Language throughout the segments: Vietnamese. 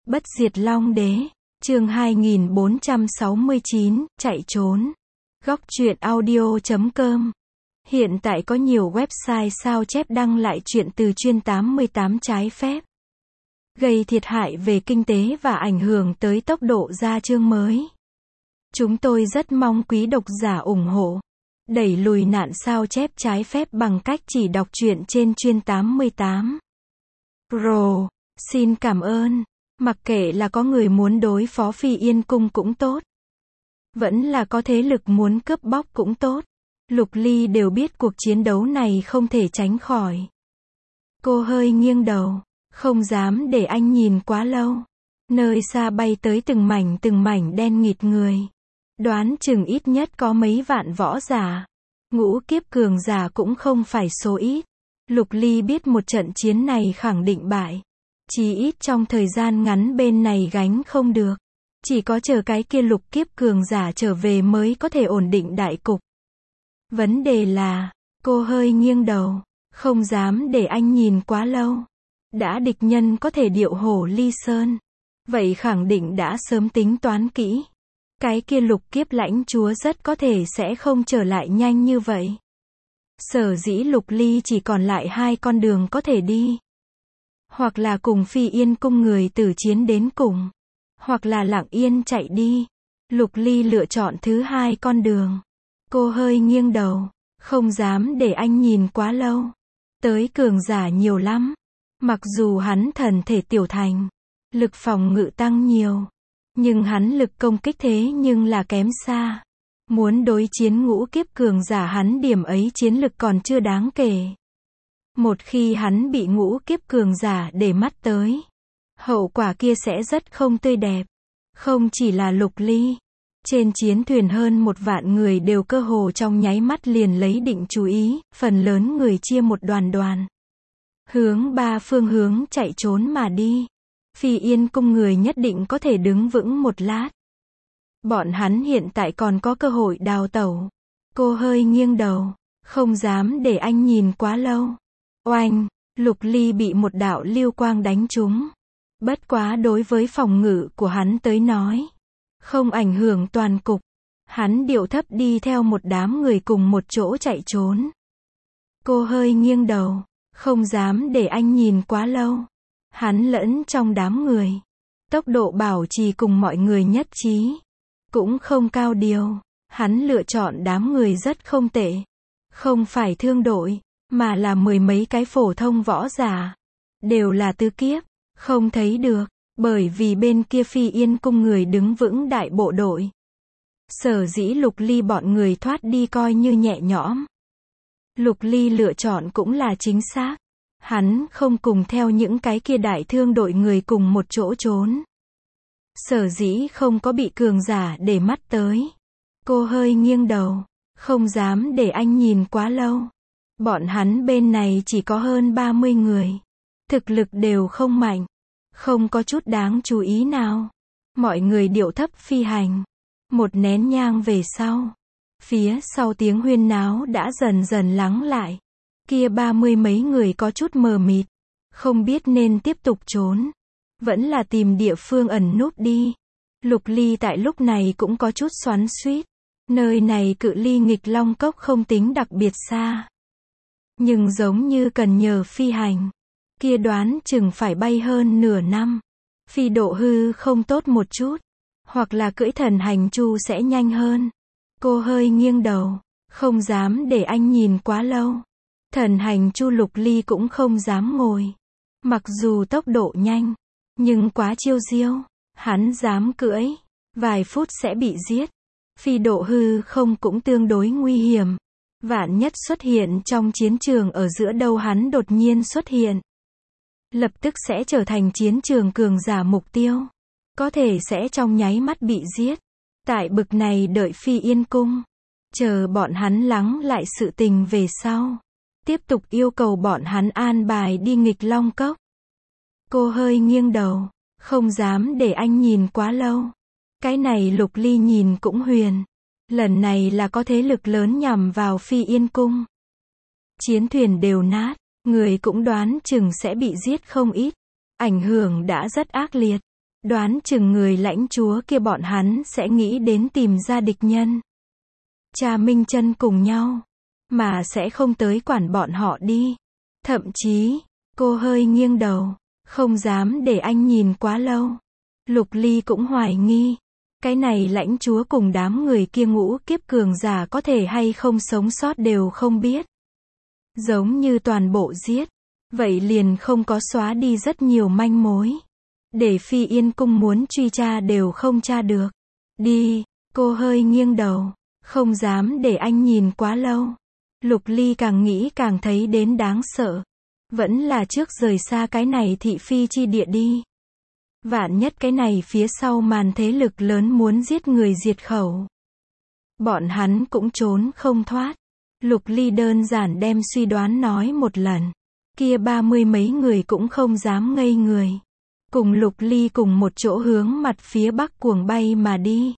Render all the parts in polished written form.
Bất diệt Long Đế, chương 2469, chạy trốn. Góc truyện audio.com. Hiện tại có nhiều website sao chép đăng lại chuyện từ chuyên 88 trái phép, gây thiệt hại về kinh tế và ảnh hưởng tới tốc độ ra chương mới. Chúng tôi rất mong quý độc giả ủng hộ, đẩy lùi nạn sao chép trái phép bằng cách chỉ đọc truyện trên chuyên 88 Pro. Xin cảm ơn. Mặc kệ là có người muốn đối phó Phi Yên Cung cũng tốt, vẫn là có thế lực muốn cướp bóc cũng tốt, Lục Ly đều biết cuộc chiến đấu này không thể tránh khỏi. Cô hơi nghiêng đầu, không dám để anh nhìn quá lâu. Nơi xa bay tới từng mảnh đen nghịt người. Đoán chừng ít nhất có mấy vạn võ giả. Ngũ kiếp cường giả cũng không phải số ít. Lục Ly biết một trận chiến này khẳng định bại. Chí ít trong thời gian ngắn bên này gánh không được. Chỉ có chờ cái kia lục kiếp cường giả trở về mới có thể ổn định đại cục. Vấn đề là, cô hơi nghiêng đầu, không dám để anh nhìn quá lâu. Đã địch nhân có thể điệu hổ ly sơn, vậy khẳng định đã sớm tính toán kỹ. Cái kia lục kiếp lãnh chúa rất có thể sẽ không trở lại nhanh như vậy. Sở dĩ Lục Ly chỉ còn lại hai con đường có thể đi. Hoặc là cùng Phi Yên Cung người tử chiến đến cùng, hoặc là lặng yên chạy đi. Lục Ly lựa chọn thứ hai con đường. Cô hơi nghiêng đầu, không dám để anh nhìn quá lâu. Tới cường giả nhiều lắm. Mặc dù hắn thần thể tiểu thành, lực phòng ngự tăng nhiều, nhưng hắn lực công kích thế nhưng là kém xa. Muốn đối chiến ngũ kiếp cường giả hắn điểm ấy chiến lực còn chưa đáng kể. Một khi hắn bị ngũ kiếp cường giả để mắt tới, hậu quả kia sẽ rất không tươi đẹp. Không chỉ là Lục Ly, trên chiến thuyền hơn 1 vạn người đều cơ hồ trong nháy mắt liền lấy định chú ý, phần lớn người chia một đoàn. Hướng 3 phương hướng chạy trốn mà đi. Phi Yên Cung người nhất định có thể đứng vững một lát. Bọn hắn hiện tại còn có cơ hội đào tẩu. Cô hơi nghiêng đầu, không dám để anh nhìn quá lâu. Oanh, Lục Ly bị một đạo lưu quang đánh trúng. Bất quá đối với phòng ngự của hắn tới nói, không ảnh hưởng toàn cục. Hắn điệu thấp đi theo một đám người cùng một chỗ chạy trốn. Cô hơi nghiêng đầu, không dám để anh nhìn quá lâu. Hắn lẫn trong đám người. Tốc độ bảo trì cùng mọi người nhất trí. Cũng không cao điều. Hắn lựa chọn đám người rất không tệ. Không phải thương đội, mà là 10 mấy cái phổ thông võ giả. Đều là tứ kiếp. Không thấy được, bởi vì bên kia Phi Yên Cung người đứng vững đại bộ đội. Sở dĩ Lục Ly bọn người thoát đi coi như nhẹ nhõm. Lục Ly lựa chọn cũng là chính xác. Hắn không cùng theo những cái kia đại thương đội người cùng một chỗ trốn. Sở dĩ không có bị cường giả để mắt tới. Cô hơi nghiêng đầu, không dám để anh nhìn quá lâu. Bọn hắn bên này chỉ có hơn 30 người. Thực lực đều không mạnh. Không có chút đáng chú ý nào. Mọi người điệu thấp phi hành. Một nén nhang về sau. Phía sau tiếng huyên náo đã dần dần lắng lại. Kia 30 mấy người có chút mờ mịt. Không biết nên tiếp tục trốn. Vẫn là tìm địa phương ẩn núp đi. Lục Ly tại lúc này cũng có chút xoắn xuýt. Nơi này cự ly Nghịch Long Cốc không tính đặc biệt xa. Nhưng giống như cần nhờ phi hành. Kia đoán chừng phải bay hơn nửa năm. Phi độ hư không tốt một chút. Hoặc là cưỡi thần hành chu sẽ nhanh hơn. Cô hơi nghiêng đầu, không dám để anh nhìn quá lâu. Thần hành chu Lục Ly cũng không dám ngồi. Mặc dù tốc độ nhanh, nhưng quá chiêu diêu. Hắn dám cưỡi, vài phút sẽ bị giết. Phi độ hư không cũng tương đối nguy hiểm. Vạn nhất xuất hiện trong chiến trường ở giữa đâu hắn đột nhiên xuất hiện. Lập tức sẽ trở thành chiến trường cường giả mục tiêu. Có thể sẽ trong nháy mắt bị giết. Tại bực này đợi Phi Yên Cung. Chờ bọn hắn lắng lại sự tình về sau. Tiếp tục yêu cầu bọn hắn an bài đi Nghịch Long Cốc. Cô hơi nghiêng đầu, không dám để anh nhìn quá lâu. Cái này Lục Ly nhìn cũng huyền. Lần này là có thế lực lớn nhằm vào Phi Yên Cung. Chiến thuyền đều nát, người cũng đoán chừng sẽ bị giết không ít. Ảnh hưởng đã rất ác liệt. Đoán chừng người lãnh chúa kia bọn hắn sẽ nghĩ đến tìm ra địch nhân. Cha Minh Chân cùng nhau, mà sẽ không tới quản bọn họ đi. Thậm chí, cô hơi nghiêng đầu, không dám để anh nhìn quá lâu. Lục Ly cũng hoài nghi, cái này lãnh chúa cùng đám người kia ngũ kiếp cường giả có thể hay không sống sót đều không biết. Giống như toàn bộ giết, vậy liền không có xóa đi rất nhiều manh mối. Để Phi Yên Cung muốn truy tra đều không tra được. Đi, cô hơi nghiêng đầu, không dám để anh nhìn quá lâu. Lục Ly càng nghĩ càng thấy đến đáng sợ. Vẫn là trước rời xa cái này thị phi chi địa đi. Vạn nhất cái này phía sau màn thế lực lớn muốn giết người diệt khẩu. Bọn hắn cũng trốn không thoát. Lục Ly đơn giản đem suy đoán nói một lần. Kia 30 mấy người cũng không dám ngây người. Cùng Lục Ly cùng một chỗ hướng mặt phía bắc cuồng bay mà đi.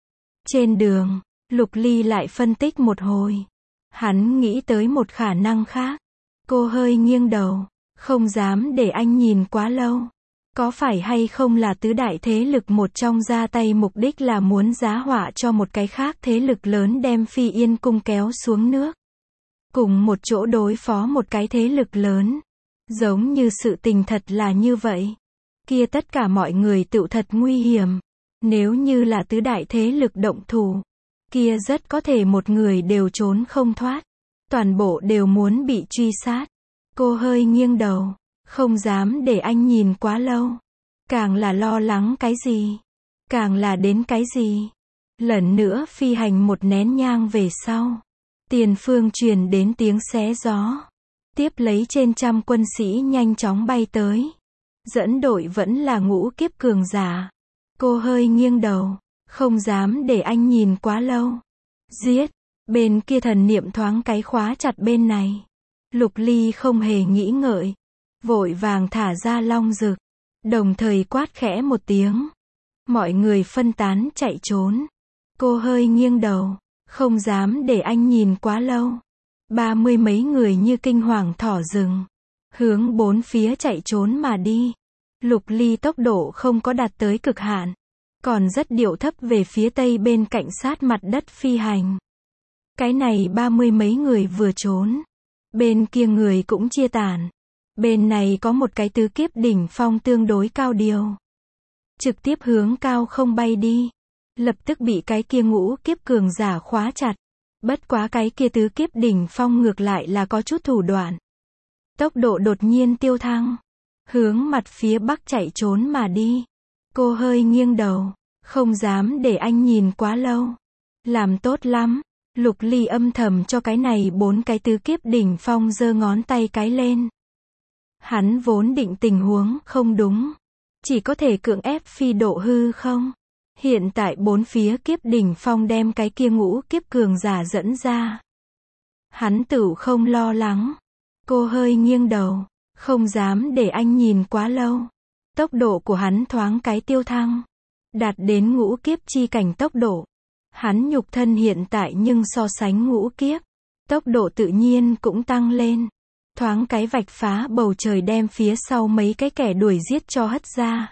Trên đường, Lục Ly lại phân tích một hồi. Hắn nghĩ tới một khả năng khác. Cô hơi nghiêng đầu, không dám để anh nhìn quá lâu. Có phải hay không là tứ đại thế lực một trong ra tay mục đích là muốn giá họa cho một cái khác thế lực lớn đem Phi Yên Cung kéo xuống nước. Cùng một chỗ đối phó một cái thế lực lớn. Giống như sự tình thật là như vậy. Kia tất cả mọi người tự thật nguy hiểm. Nếu như là tứ đại thế lực động thủ, kia rất có thể một người đều trốn không thoát. Toàn bộ đều muốn bị truy sát. Cô hơi nghiêng đầu, không dám để anh nhìn quá lâu. Càng là lo lắng cái gì, càng là đến cái gì. Lần nữa phi hành một nén nhang về sau, tiền phương truyền đến tiếng xé gió. Tiếp lấy trên trăm quân sĩ nhanh chóng bay tới. Dẫn đội vẫn là ngũ kiếp cường giả. Cô hơi nghiêng đầu, không dám để anh nhìn quá lâu. Giết, bên kia thần niệm thoáng cái khóa chặt bên này. Lục Ly không hề nghĩ ngợi, vội vàng thả ra long dực, đồng thời quát khẽ một tiếng. Mọi người phân tán chạy trốn. Cô hơi nghiêng đầu, không dám để anh nhìn quá lâu. 30 mấy người như kinh hoàng thỏ rừng, hướng bốn phía chạy trốn mà đi. Lục Ly tốc độ không có đạt tới cực hạn, còn rất điệu thấp về phía tây bên cạnh sát mặt đất phi hành. Cái này 30 mấy người vừa trốn, bên kia người cũng chia tản. Bên này có một cái tứ kiếp đỉnh phong tương đối cao điều, trực tiếp hướng cao không bay đi, lập tức bị cái kia ngũ kiếp cường giả khóa chặt. Bất quá cái kia tứ kiếp đỉnh phong ngược lại là có chút thủ đoạn. Tốc độ đột nhiên tiêu thăng, hướng mặt phía bắc chạy trốn mà đi. Cô hơi nghiêng đầu, không dám để anh nhìn quá lâu. Làm tốt lắm. Lục Ly âm thầm cho cái này 4 cái tứ kiếp đỉnh phong giơ ngón tay cái lên. Hắn vốn định tình huống không đúng, chỉ có thể cưỡng ép phi độ hư không. Hiện tại 4 phía kiếp đỉnh phong đem cái kia ngũ kiếp cường giả dẫn ra. Hắn tự không lo lắng. Cô hơi nghiêng đầu, không dám để anh nhìn quá lâu. Tốc độ của hắn thoáng cái tiêu thăng, đạt đến ngũ kiếp chi cảnh tốc độ. Hắn nhục thân hiện tại nhưng so sánh ngũ kiếp, tốc độ tự nhiên cũng tăng lên. Thoáng cái vạch phá bầu trời đem phía sau mấy cái kẻ đuổi giết cho hất ra.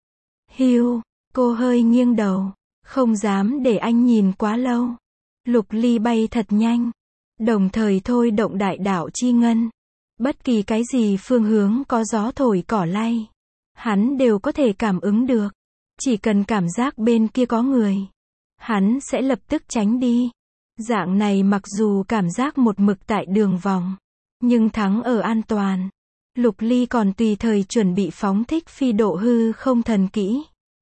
Hiu, cô hơi nghiêng đầu, không dám để anh nhìn quá lâu. Lục Ly bay thật nhanh, đồng thời thôi động đại đạo chi ngân. Bất kỳ cái gì phương hướng có gió thổi cỏ lay, hắn đều có thể cảm ứng được. Chỉ cần cảm giác bên kia có người, hắn sẽ lập tức tránh đi. Dạng này mặc dù cảm giác một mực tại đường vòng, nhưng thắng ở an toàn. Lục Ly còn tùy thời chuẩn bị phóng thích phi độ hư không thần kỹ.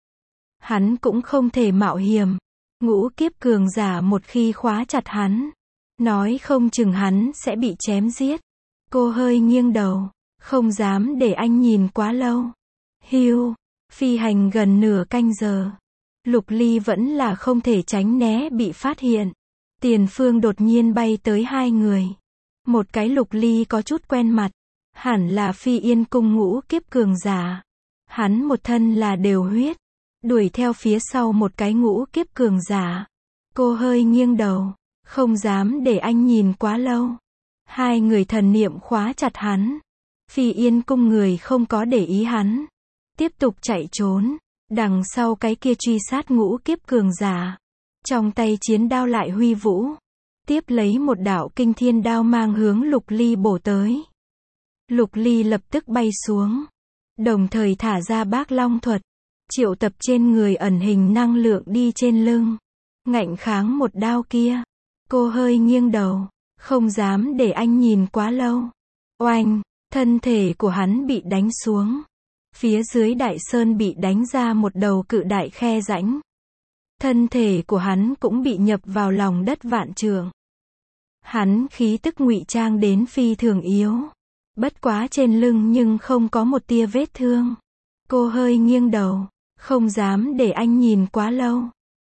Hắn cũng không thể mạo hiểm. Ngũ kiếp cường giả một khi khóa chặt hắn, nói không chừng hắn sẽ bị chém giết. Cô hơi nghiêng đầu, không dám để anh nhìn quá lâu. Hiu, phi hành gần nửa canh giờ. Lục Ly vẫn là không thể tránh né bị phát hiện. Tiền phương đột nhiên bay tới 2 người. Một cái Lục Ly có chút quen mặt, hẳn là Phi Yên Cung ngũ kiếp cường giả. Hắn một thân là đều huyết, đuổi theo phía sau một cái ngũ kiếp cường giả. Cô hơi nghiêng đầu, không dám để anh nhìn quá lâu. 2 người thần niệm khóa chặt hắn. Phi Yên Cung người không có để ý hắn, tiếp tục chạy trốn. Đằng sau cái kia truy sát ngũ kiếp cường giả. Trong tay chiến đao lại huy vũ. Tiếp lấy một đạo kinh thiên đao mang hướng Lục Ly bổ tới. Lục Ly lập tức bay xuống. Đồng thời thả ra Bác Long thuật. Triệu tập trên người ẩn hình năng lượng đi trên lưng. Ngạnh kháng một đao kia. Cô hơi nghiêng đầu. Không dám để anh nhìn quá lâu. Oanh, thân thể của hắn bị đánh xuống. Phía dưới đại sơn bị đánh ra một đầu cự đại khe rãnh. Thân thể của hắn cũng bị nhập vào lòng đất vạn trượng. Hắn khí tức ngụy trang đến phi thường yếu. Bất quá trên lưng nhưng không có một tia vết thương. Cô hơi nghiêng đầu. Không dám để anh nhìn quá lâu.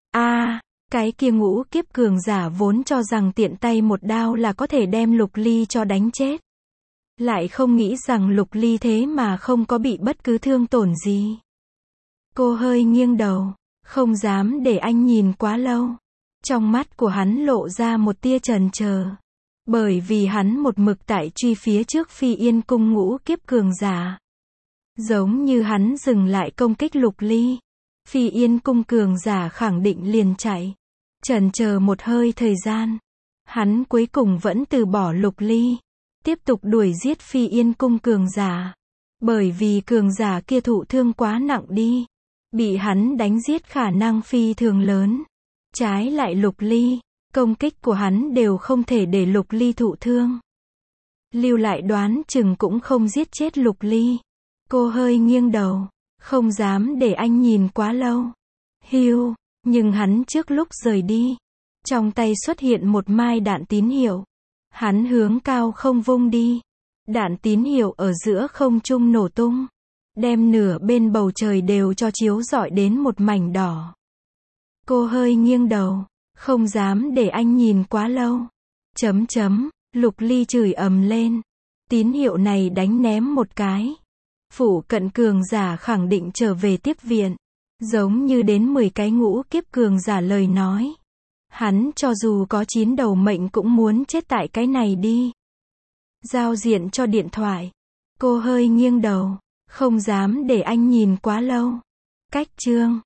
Cái kia ngũ kiếp cường giả vốn cho rằng tiện tay một đao là có thể đem Lục Ly cho đánh chết. Lại không nghĩ rằng Lục Ly thế mà không có bị bất cứ thương tổn gì. Cô hơi nghiêng đầu. Không dám để anh nhìn quá lâu. Trong mắt của hắn lộ ra một tia chần chờ. Bởi vì hắn một mực tại truy phía trước Phi Yên Cung ngũ kiếp cường giả. Giống như hắn dừng lại công kích Lục Ly. Phi Yên Cung cường giả khẳng định liền chạy. Chần chờ một hơi thời gian. Hắn cuối cùng vẫn từ bỏ Lục Ly. Tiếp tục đuổi giết Phi Yên Cung cường giả. Bởi vì cường giả kia thụ thương quá nặng đi. Bị hắn đánh giết khả năng phi thường lớn. Trái lại Lục Ly, công kích của hắn đều không thể để Lục Ly thụ thương. Lưu lại đoán chừng cũng không giết chết Lục Ly. Cô hơi nghiêng đầu. Không dám để anh nhìn quá lâu. Hiu, nhưng hắn trước lúc rời đi. Trong tay xuất hiện một mai đạn tín hiệu. Hắn hướng cao không vung đi. Đạn tín hiệu ở giữa không trung nổ tung. Đem nửa bên bầu trời đều cho chiếu rọi đến một mảnh đỏ. Cô hơi nghiêng đầu. Không dám để anh nhìn quá lâu. Lục Ly chửi ầm lên. Tín hiệu này đánh ném một cái. Phủ cận cường giả khẳng định trở về tiếp viện. Giống như đến 10 cái ngũ kiếp cường giả lời nói. Hắn cho dù có 9 đầu mệnh cũng muốn chết tại cái này đi. Giao diện cho điện thoại. Cô hơi nghiêng đầu. Không dám để anh nhìn quá lâu. Cách chương